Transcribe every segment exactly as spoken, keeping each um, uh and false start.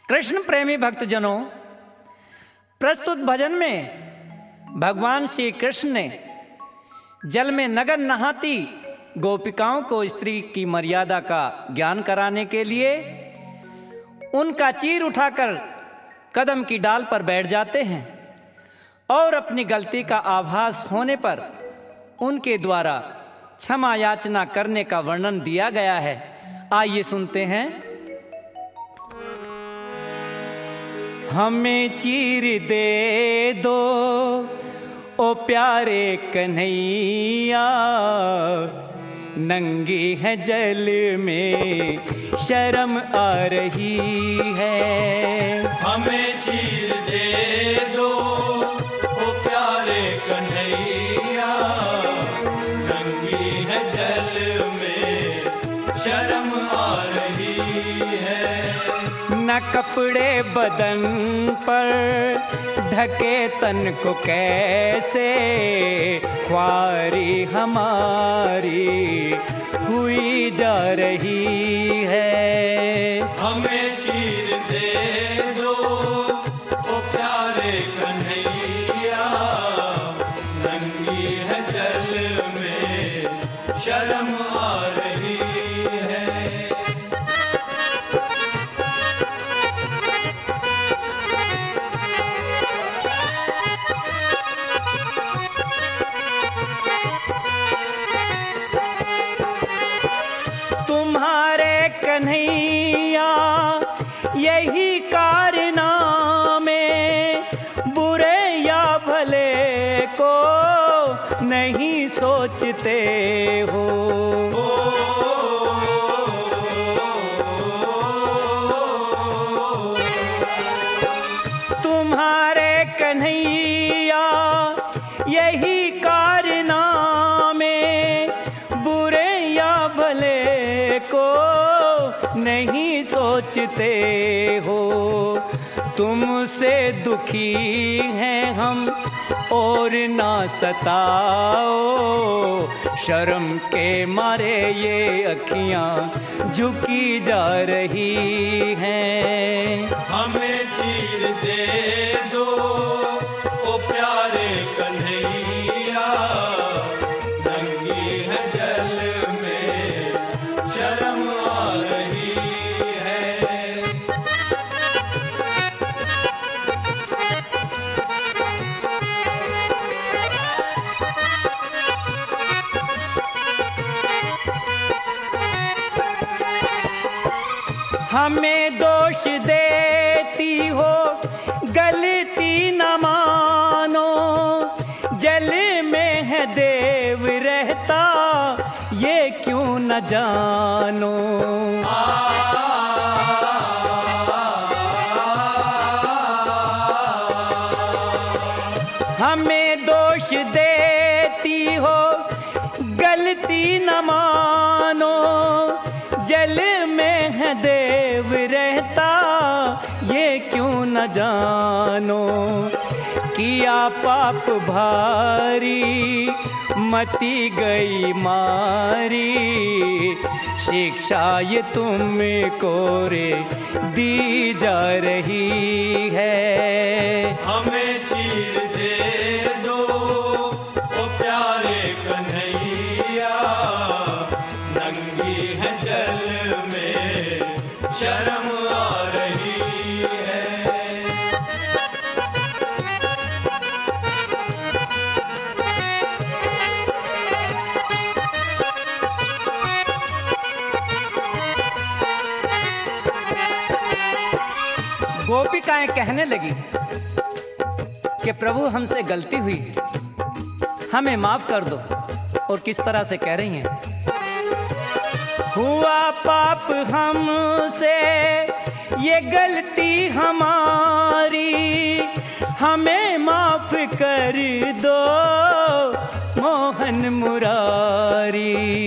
कृष्ण प्रेमी भक्तजनों, प्रस्तुत भजन में भगवान श्री कृष्ण ने जल में नग्न नहाती गोपिकाओं को स्त्री की मर्यादा का ज्ञान कराने के लिए उनका चीर उठाकर कदम की डाल पर बैठ जाते हैं और अपनी गलती का आभास होने पर उनके द्वारा क्षमा याचना करने का वर्णन दिया गया है। आइए सुनते हैं। हमें चीर दे दो ओ प्यारे कन्हैया, नंगी है जल में शर्म आ रही है। हमें चीर दे दो ओ प्यारे कन्हैया, नंगी है जल में शर्म आ रही है। न कपड़े बदन पर ढके तन को कैसे ख्वारी हमारी हुई जा रही है। हमें चीर दे दो ओ प्यारे कन्हैया, नंगी है जल में शर्म आ रही है। तुम्हारे कन्हैया यही कारनामे बुरे या भले को नहीं सोचते हो। तुम्हारे कन्हैया यही कारनामे बुरे या भले को नहीं सोचते हो। तुमसे दुखी हैं हम और ना सताओ, शर्म के मारे ये अखियां झुकी जा रही हैं। हमें चीर दे दो ओ प्यारे कन्हैया, नंगी है जल में शर्म आ रही है। हमें दोष देती हो गलती न मानो, जल में है देव रहता ये क्यों न जानो। हमें दोष देती हो गलती न मानो, जल में है देव रहता ये क्यों न जानो। किया पाप भारी मती गई मारी, शिक्षा ये तुमको रे दी जा रही है। हमें चीर दे दो ओ प्यारे कन्हैया, नंगी है जल में शर्म आ रही है। गोपिकाएं कहने लगी कि प्रभु हमसे गलती हुई, हमें माफ कर दो। और किस तरह से कह रही हैं। हुआ पाप हमसे ये गलती हमारी, हमें माफ कर दो मोहन मुरारी।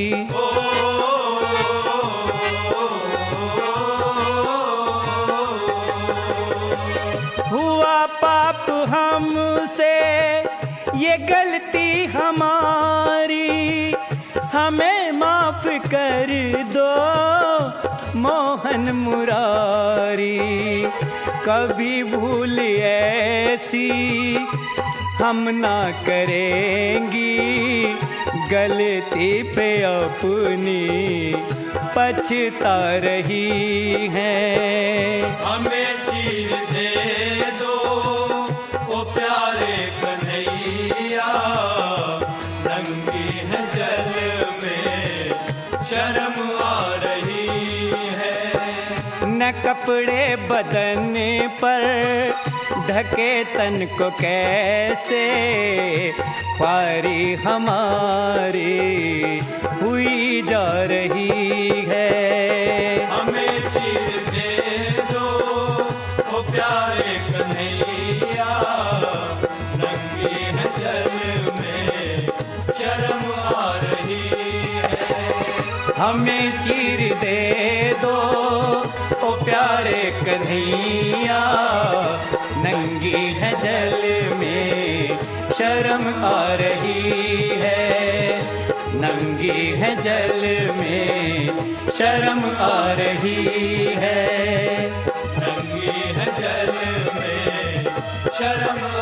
हुआ पाप हमसे ये गलती हमारी, हमें माफ कर दो मोहन मुरारी। कभी भूल ऐसी हम ना करेंगी, गलती पे अपनी पछता रही हैं। हमें चीर दे दो ओ प्यारे कन्हैया, नंगी है जल में शर्म आ रही है। न कपड़े बदन पर ढके तन को कैसे, ख्वारी हमारी हुई जा रही है। हमें चीर दे दो ओ प्यारे कन्हैया, नंगी है जल में शर्म आ रही है। हमें चीर दे दो ओ प्यारे कन्हैया, नंगी है जल में शर्म आ रही है। नंगी है जल में शर्म आ रही है। नंगी है जल में शर्म